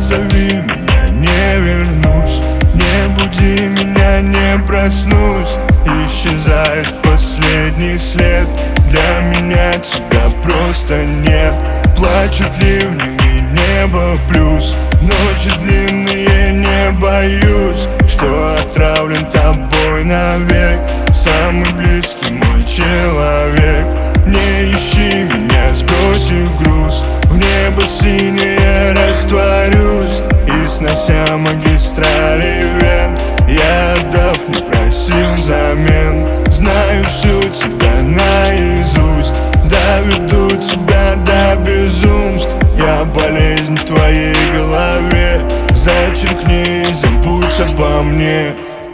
позови меня, не вернусь. Не буди меня, не проснусь. Исчезает последний след. Для меня тебя просто нет. Плачут ливнями небо плюс. Ночи длинные, не боюсь, что отравлен тобой навек. Самый близкий мой человек. Не ищи меня, сбросив груз. В небо синее растворюсь и снося магистрали вен. Я отдав, не просил взамен. Знаю всю тебя наизусть. Доведу тебя до безумств. Я болезнь в твоей голове. Зачеркни и забудь обо мне.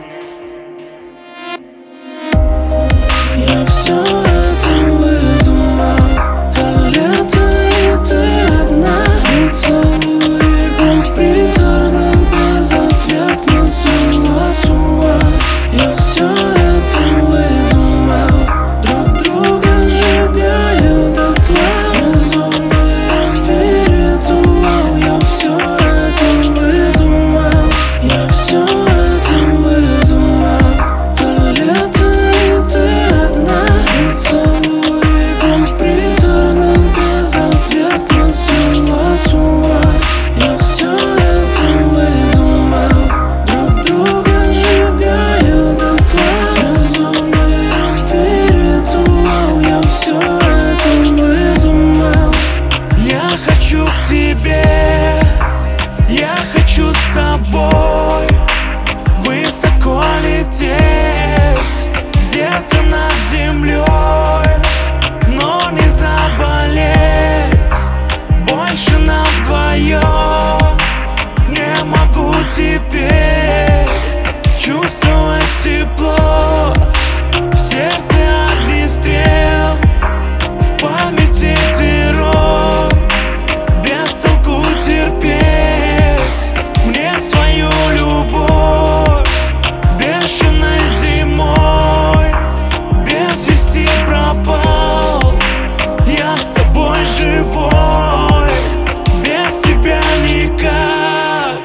Я все это выдумал, то лето, и ты одна. И целую игру приторных безответно свела с ума. Я все это выдумал, друг друга сжигая дотла. Безумный любви ритуал. Я все это выдумал, я все это выдумал, то лето, и ты одна. И целую игру приторных безответно свела с ума. Я все это выдумал, друг друга сжигая дотла. Безумный любви ритуал. Я все это выдумал. Я хочу к тебе, я хочу с тобой высоко лететь, где-то над землей, но не заболеть. Больше нам вдвоем не могу теперь чувствовать тепло. В сердце огнестрел, в памяти террор. Без толку терпеть мне свою любовь. Бешеной зимой без вести пропал. Я с тобой живой, без тебя никак.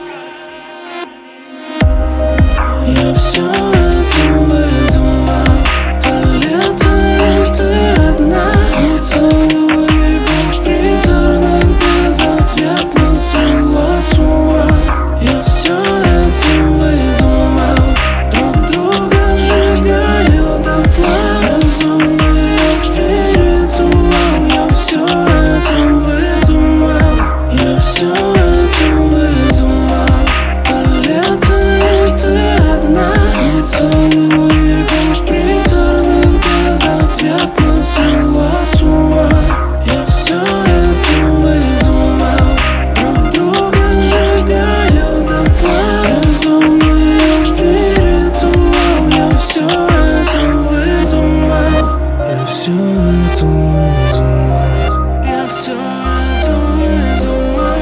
Я все это выдумал, то лето, и ты одна. И целую игру приторных безответно свела с ума. Я все это выдумал, друг друга сжигая дотла. Безумный любви ритуал. Я все это выдумал, я все это выдумал, то лето, и ты одна. И целую игру приторных безответно свела с ума. Я все это выдумал, друг друга сжигая дотла. Безумный любви ритуал. Я все это выдумал, я все это выдумал, я все это выдумал.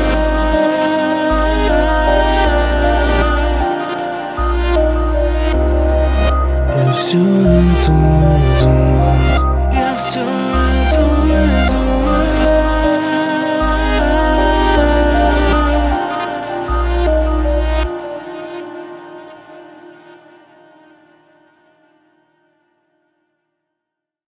Я все это выдумал.